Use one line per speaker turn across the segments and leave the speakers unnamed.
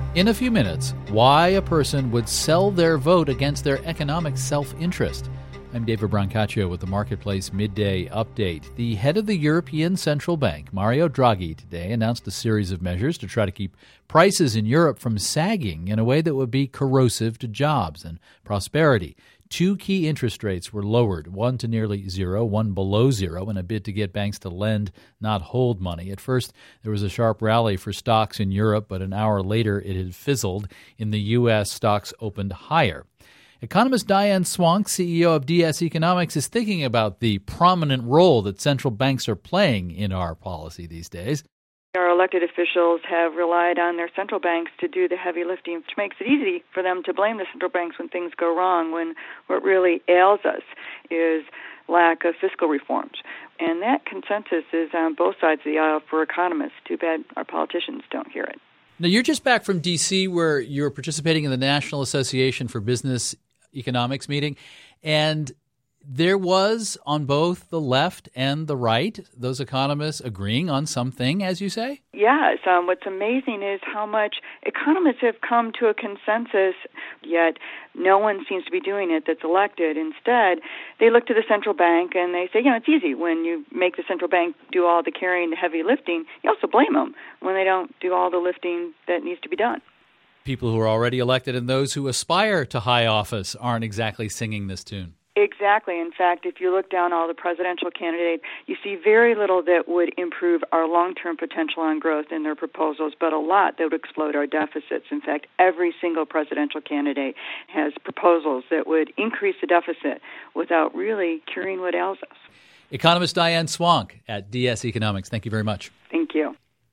In a few minutes, why a person would sell their vote against their economic self-interest. I'm David Brancaccio with the Marketplace Midday Update. The head of the European Central Bank, Mario Draghi, today announced a series of measures to try to keep prices in Europe from sagging in a way that would be corrosive to jobs and prosperity. Two key interest rates were lowered, one to nearly zero, one below zero, in a bid to get banks to lend, not hold money. At first, there was a sharp rally for stocks in Europe, but an hour later it had fizzled. In the U.S., stocks opened higher. Economist Diane Swonk, CEO of DS Economics, is thinking about the prominent role that central banks are playing in our policy these days.
Our elected officials have relied on their central banks to do the heavy lifting, which makes it easy for them to blame the central banks when things go wrong, when what really ails us is lack of fiscal reforms. And that consensus is on both sides of the aisle for economists. Too bad our politicians don't hear it.
Now, you're just back from D.C., where you're participating in the National Association for Business Economics meeting, and there was, on both the left and the right, those economists agreeing on something, as you say?
Yes. What's amazing is how much economists have come to a consensus, yet no one seems to be doing it that's elected. Instead, they look to the central bank and they say, it's easy. When you make the central bank do all the carrying, the heavy lifting, you also blame them when they don't do all the lifting that needs to be done.
People who are already elected and those who aspire to high office aren't exactly singing this tune.
Exactly. In fact, if you look down all the presidential candidates, you see very little that would improve our long-term potential on growth in their proposals, but a lot that would explode our deficits. In fact, every single presidential candidate has proposals that would increase the deficit without really curing what ails us.
Economist Diane Swonk at DS Economics. Thank you very much.
Thank you.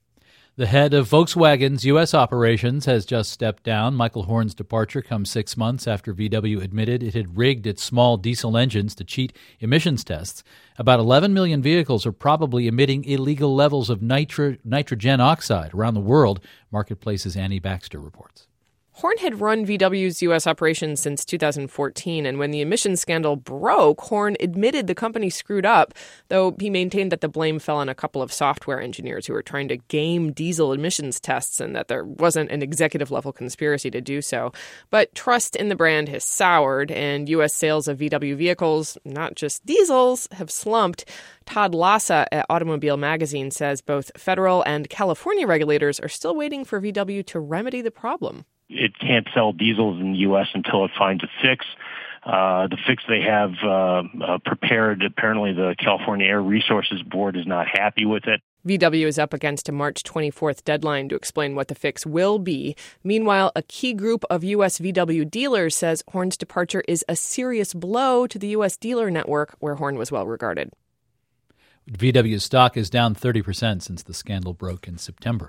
The head of Volkswagen's U.S. operations has just stepped down. Michael Horn's departure comes 6 months after VW admitted it had rigged its small diesel engines to cheat emissions tests. About 11 million vehicles are probably emitting illegal levels of nitrogen oxide around the world, Marketplace's Annie Baxter reports.
Horn had run VW's U.S. operations since 2014, and when the emissions scandal broke, Horn admitted the company screwed up, though he maintained that the blame fell on a couple of software engineers who were trying to game diesel emissions tests and that there wasn't an executive-level conspiracy to do so. But trust in the brand has soured, and U.S. sales of VW vehicles, not just diesels, have slumped. Todd Lassa at Automobile Magazine says both federal and California regulators are still waiting for VW to remedy the problem.
It can't sell diesels in the U.S. until it finds a fix. The fix they have prepared, apparently the California Air Resources Board is not happy with it.
VW is up against a March 24th deadline to explain what the fix will be. Meanwhile, a key group of U.S. VW dealers says Horn's departure is a serious blow to the U.S. dealer network, where Horn was well regarded.
VW's stock is down 30% since the scandal broke in September.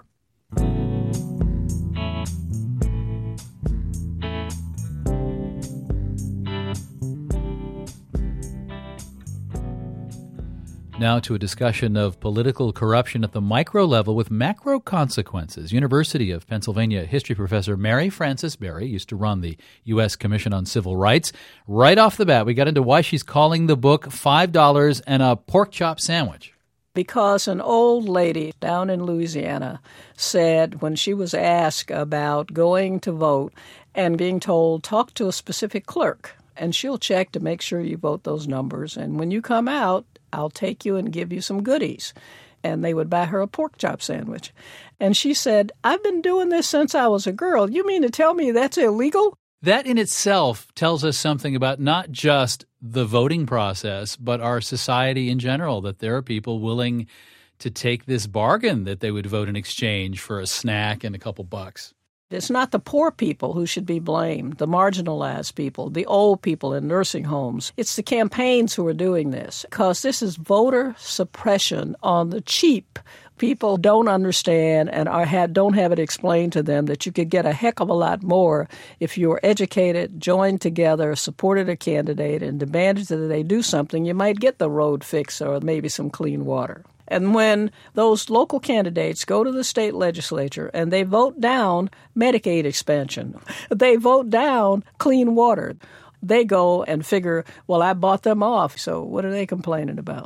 Now to a discussion of political corruption at the micro level with macro consequences. University of Pennsylvania history professor Mary Frances Berry used to run the U.S. Commission on Civil Rights. Right off the bat, we got into why she's calling the book $5 and a Pork Chop Sandwich.
Because an old lady down in Louisiana said when she was asked about going to vote and being told, talk to a specific clerk, and she'll check to make sure you vote those numbers. And when you come out, I'll take you and give you some goodies. And they would buy her a pork chop sandwich. And she said, I've been doing this since I was a girl. You mean to tell me that's illegal?
That in itself tells us something about not just the voting process, but our society in general, that there are people willing to take this bargain that they would vote in exchange for a snack and a couple bucks.
It's not the poor people who should be blamed, the marginalized people, the old people in nursing homes. It's the campaigns who are doing this, because this is voter suppression on the cheap. People don't understand and don't have it explained to them that you could get a heck of a lot more if you were educated, joined together, supported a candidate, and demanded that they do something. You might get the road fixed or maybe some clean water. And when those local candidates go to the state legislature and they vote down Medicaid expansion, they vote down clean water, they go and figure, well, I bought them off, so what are they complaining about?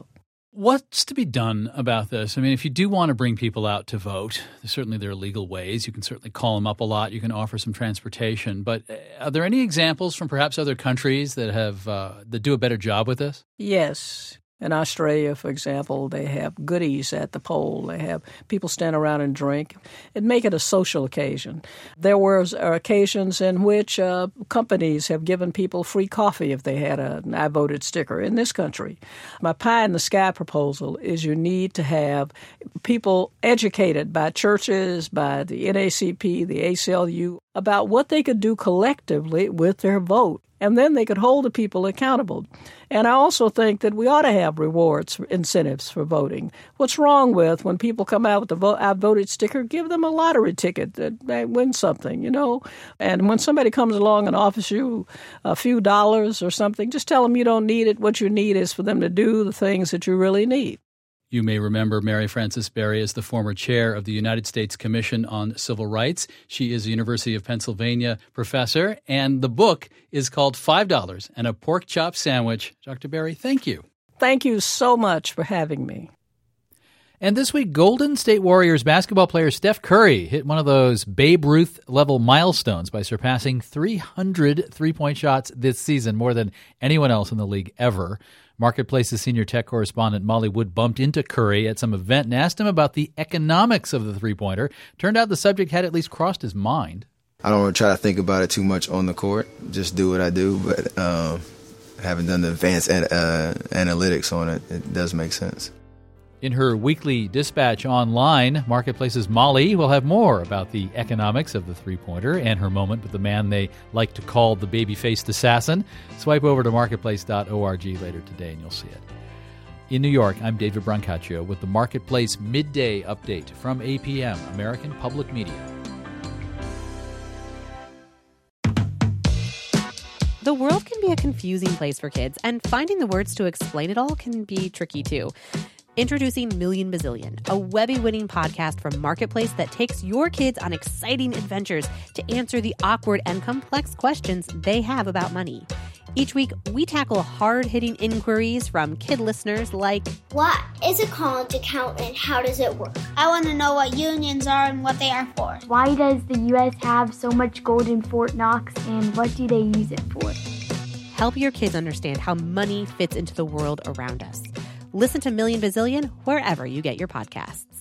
What's to be done about this? I mean, if you do want to bring people out to vote, certainly there are legal ways. You can certainly call them up a lot. You can offer some transportation. But are there any examples from perhaps other countries that have that do a better job with this?
Yes. In Australia, for example, they have goodies at the poll. They have people stand around and drink and make it a social occasion. There were occasions in which companies have given people free coffee if they had an I voted sticker in this country. My pie in the sky proposal is you need to have people educated by churches, by the NAACP, the ACLU, about what they could do collectively with their vote. And then they could hold the people accountable. And I also think that we ought to have rewards, incentives for voting. What's wrong with when people come out with the I voted sticker, give them a lottery ticket that they win something, you know? And when somebody comes along and offers you a few dollars or something, just tell them you don't need it. What you need is for them to do the things that you really need.
You may remember Mary Frances Berry as the former chair of the United States Commission on Civil Rights. She is a University of Pennsylvania professor, and the book is called $5 and a Pork Chop Sandwich. Dr. Berry, thank you.
Thank you so much for having me.
And this week, Golden State Warriors basketball player Steph Curry hit one of those Babe Ruth-level milestones by surpassing 300 three-point shots this season, more than anyone else in the league ever. Marketplace's senior tech correspondent Molly Wood bumped into Curry at some event and asked him about the economics of the three-pointer. Turned out the subject had at least crossed his mind.
I don't want to try to think about it too much on the court. Just do what I do, but I haven't done the advanced analytics on it. It does make sense.
In her weekly dispatch online, Marketplace's Molly will have more about the economics of the three-pointer and her moment with the man they like to call the baby-faced assassin. Swipe over to marketplace.org later today and you'll see it. In New York, I'm David Brancaccio with the Marketplace Midday Update from APM, American Public Media.
The world can be a confusing place for kids, and finding the words to explain it all can be tricky too. Introducing Million Bazillion, a Webby-winning podcast from Marketplace that takes your kids on exciting adventures to answer the awkward and complex questions they have about money. Each week, we tackle hard-hitting inquiries from kid listeners like,
what is a college account and how does it work? I want to know what unions are and what they are for.
Why does the U.S. have so much gold in Fort Knox and what do they use it for?
Help your kids understand how money fits into the world around us. Listen to Million Bazillion wherever you get your podcasts.